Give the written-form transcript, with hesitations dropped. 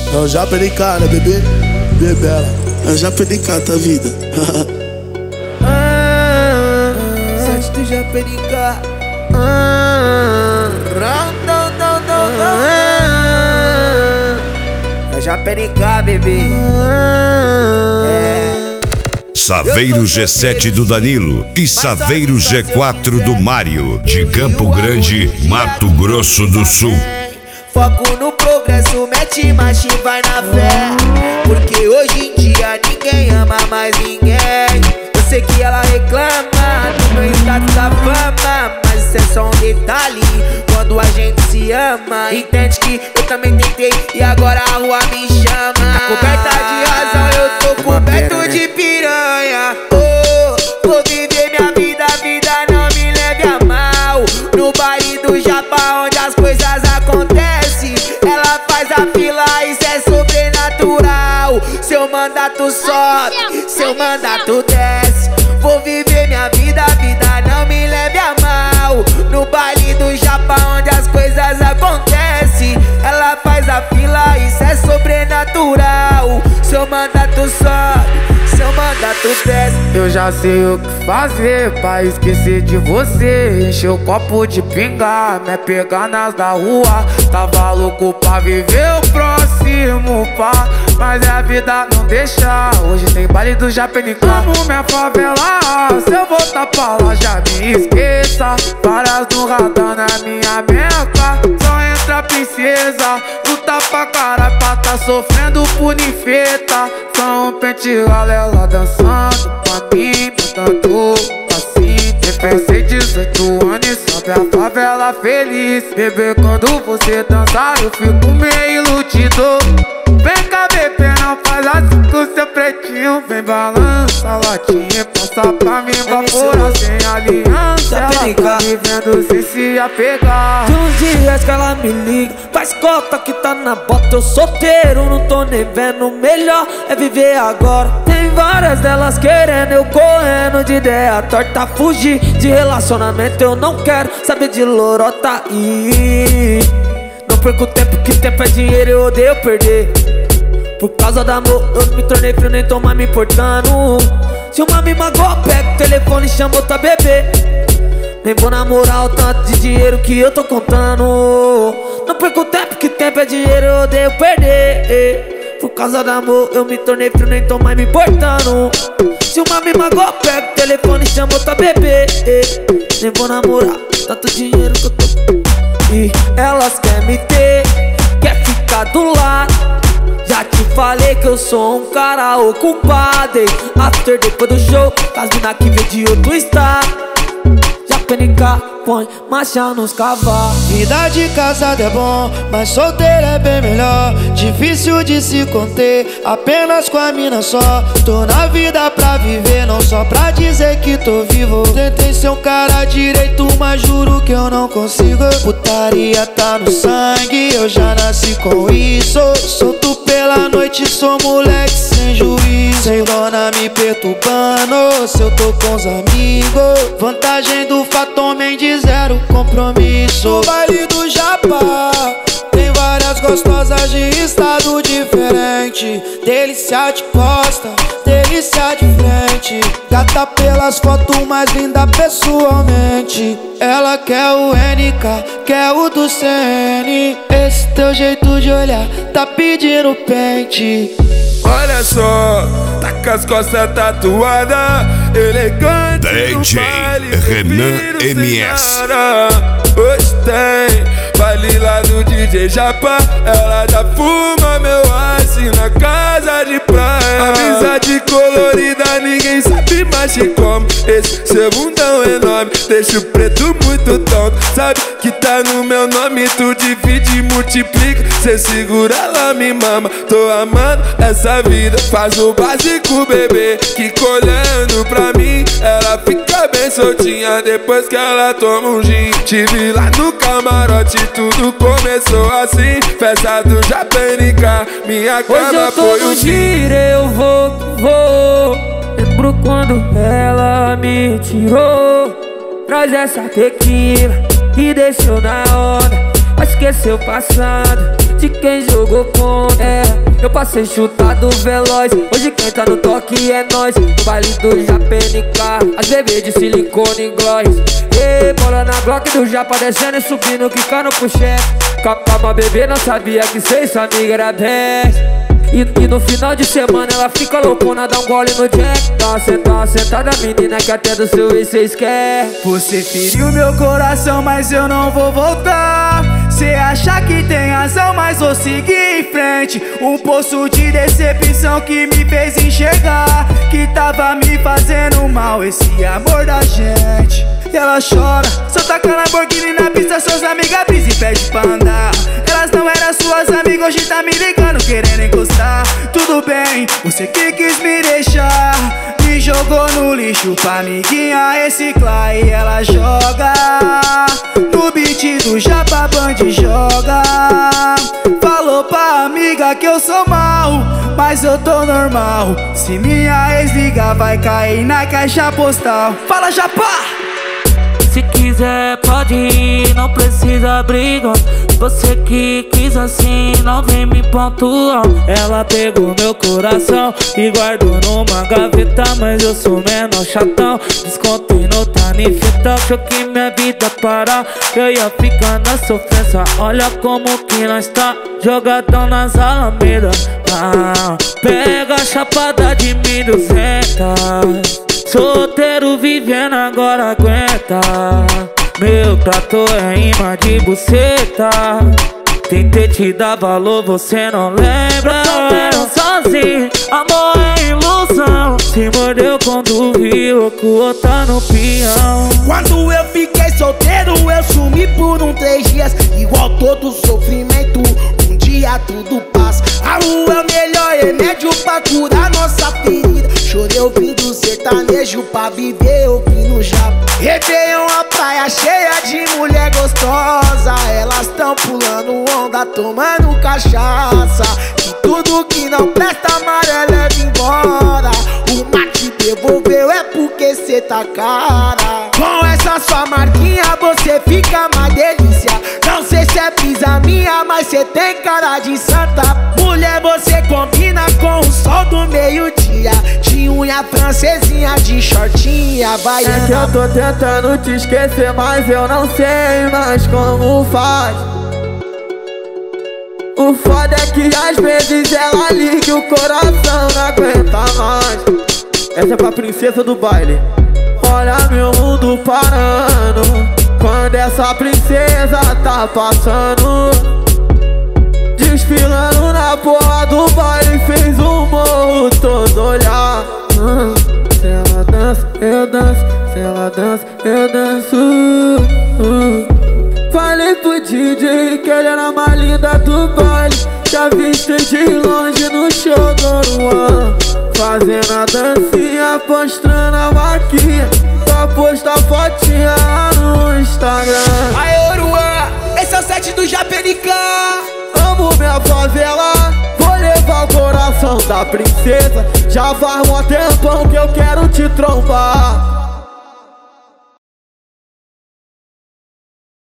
É o Japerica, né, bebê? Bebela. É o Japerica, tá vida. Sete do Japerica. É Japerica, bebê. Saveiro G7 do Danilo e Saveiro G4 do Mário, de Campo Grande, Mato Grosso do Sul. Foco no progresso, mete marcha e vai na fé. Porque hoje em dia ninguém ama mais ninguém. Eu sei que ela reclama do meu status da fama, mas isso é só um detalhe quando a gente se ama. Entende que eu também tentei e agora a rua me chama. Tá coberta de razão, eu tô coberto de piranha. Oh, vou viver minha vida, a vida não me leve a mal. No baile do Japão onde as coisas acontecem, ela faz a fila, isso é sobrenatural. Seu mandato sobe, seu mandato desce. Vou viver minha vida, a vida não me leve a mal. No baile do Japão onde as coisas acontecem, ela faz a fila, isso é sobrenatural. Seu mandato sobe, seu mandato desce. Eu já sei o que fazer pra esquecer de você. Encher o copo de pinga, me pegar nas da rua. Tava louco pra viver o próximo, pá, mas a vida não deixa. Hoje tem baile do Japerica. Amo minha favela, se eu voltar pra lá já me esqueça. Várias no radar na minha meca. Só entra princesa, luta pra caralho pra tá sofrendo punifeta. Só um pente galela dançando pra mim, cantando assim. Pensei 18 anos e sobe a favela feliz. Bebê, quando você dançar eu fico meio iludido. Vem cá, bebê, não faz assim com seu pretinho. Vem balança a latinha, passa pra mim, vapora sem aliança. Ela tá me vendo sem se apegar. Tem uns dias que ela me liga, faz cota que tá na bota. Eu solteiro, não tô nem vendo. Melhor é viver agora. Tem várias delas querendo, eu correndo de ideia torta. Fugir de relacionamento, eu não quero saber de lorota. E não perco tempo, que tempo é dinheiro, eu odeio perder. Por causa do amor, eu me tornei frio, nem tô mais me importando. Se uma me magoa, pega o telefone e chama outra bebê. Nem vou namorar o tanto de dinheiro que eu tô contando. Não perco tempo, que tempo é dinheiro, eu odeio perder. Por causa do amor, eu me tornei frio, nem tô mais me importando. Se uma me magoa, pega o telefone e chama outra bebê. Nem vou namorar tanto dinheiro que eu tô. E elas querem me ter, quer ficar do lado. Já te falei que eu sou um cara ocupado. After depois do show, as mina que vem de outro estado. Japerica põe marcha nos cavalos. Vida de casado é bom, mas solteiro é bem melhor. Difícil de se conter, apenas com a mina só. Tô na vida pra viver, não só pra dizer que tô vivo. Tentei ser um cara direito, mas juro que eu não consigo. Putaria tá no sangue, eu já nasci com isso. Solto pela noite, sou moleque sem juízo. Sem dona me perturbando, se eu tô com os amigos. Vantagem do fato homem de zero compromisso. No baile do Japá tem várias gostosas de estado diferente. Delícia de costa, delícia de frente. Gata pelas fotos, mais linda pessoalmente. Ela quer o NK, quer o do CN. Esse teu jeito de olhar tá pedindo pente. Olha só, tá com as costas tatuadas, elegante. DJ Renan MS. Hoje tem baile lá do DJ Japa. Ela já fuma meu ice na casa de praia. Amizade colorida, ninguém sabe mais de como. Esse seu bundão enorme deixa o preto muito tonto. Sabe que tá no meu nome, tu divide e multiplica. Cê segura, ela me mama. Tô amando essa vida, faz o básico, bebê. Que olhando pra mim, ela fica bem soltinha depois que ela toma um gin. Tive lá no camarote, tudo começou assim. Festa do Japerica, minha cama foi o giro, eu vou. Lembro quando ela me tirou. Traz essa tequila que deixou na onda. Vai esquecer o passado, de quem jogou contra. Eu passei chutado veloz, hoje quem tá no toque é nós. No baile do JPNK, as bebês de silicone e gloss. E bola na Glock do Japa descendo e subindo, quicando pro chefe. Calma bebê, não sabia que cê e sua amiga era best. E no final de semana ela fica loucona, dá um gole no jack. Tá sentada menina que até do seu ex cês quer. Você feriu meu coração, mas eu não vou voltar. Cê acha que tem razão, mas vou seguir em frente. Um poço de decepção que me fez enxergar que tava me fazendo mal esse amor da gente. E ela chora, só taca Lamborghini na pista, suas amigas brisa e pede pra andar. Elas não eram suas amigas, hoje tá me ligando, querendo encostar. Tudo bem, você que quis me deixar, me jogou no lixo pra amiguinha reciclar. E ela joga no beat do Japa Band, joga. Falou pra amiga que eu sou mal, mas eu tô normal. Se minha ex ligar, vai cair na caixa postal. Fala, Japa! Se quiser pode ir, não precisa brigar. Você que quis assim, não vem me pontuar. Ela pegou meu coração e guardou numa gaveta, mas eu sou menor chatão. Descontei no tanifeta, achou que minha vida parar, eu ia ficar na sofrência. Olha como que nós tá, jogadão nas alamedas. Pega a chapada de 1.200. Solteiro vivendo agora aguenta. Meu trator é imã de buceta. Tentei te dar valor, você não lembra. Solteiro sozinho, amor é ilusão. Se mordeu quando viu que o outro tá no peão. Quando eu fiquei solteiro, eu sumi por 3 dias. Igual todo sofrimento, um dia tudo passa. A rua é o melhor remédio pra curar nossa ferida. Chorei ouvindo sertanejo pra viver ouvindo Japa. Réveillon, a praia cheia de mulher gostosa. Elas tão pulando onda, tomando cachaça. E tudo que não presta amarelo leva embora. O mar te devolveu é porque cê tá cara. Com essa sua marquinha você fica mais delícia. Não sei se é brisa minha, mas cê tem cara de santa. Mulher, você combina com o sol do meio-dia. De unha francesinha, de shortinha, vai. É que eu tô tentando te esquecer, mas eu não sei mais como faz. O foda é que às vezes ela liga e o coração não aguenta mais. Essa é pra princesa do baile. Olha meu mundo parando quando essa princesa tá passando. Desfilando na porra do baile, fez o morro todo olhar. Se ela dança, eu danço. Se ela dança, eu danço. Falei pro DJ que ele era a mais linda do baile. Já viste de longe no show do Luan, fazendo a dancinha, mostrando a maquinha, pra postar fotinha no Instagram. Aê, Oruan, esse é o set do JPNK. Amo minha favela, vou levar o coração da princesa. Já faz um tempão que eu quero te trombar.